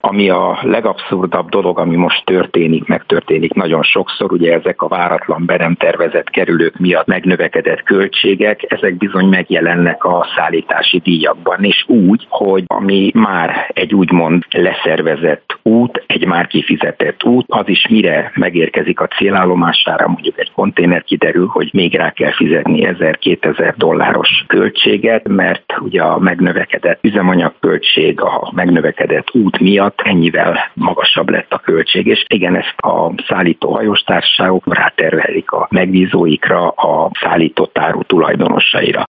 Ami a legabszurdabb dolog, ami most megtörténik nagyon sokszor, ugye ezek a váratlan be nem tervezett kerülők miatt megnövekedett költségek, ezek bizony megjelennek a szállítási díjakban, és úgy, hogy ami már egy úgymond leszervezett út, egy már kifizetett út, az is mire megérkezik a célállomására, mondjuk egy konténer, kiderül, hogy még rá kell fizetni $1000-2000 költséget, mert ugye a megnövekedett üzemanyagköltség, a megnövekedett út miatt ennyivel magasabb lett a költség. És igen, ezt a szállító hajós társaságok ráterhelik a megbízóikra, a szállított áru tulajdonosaira.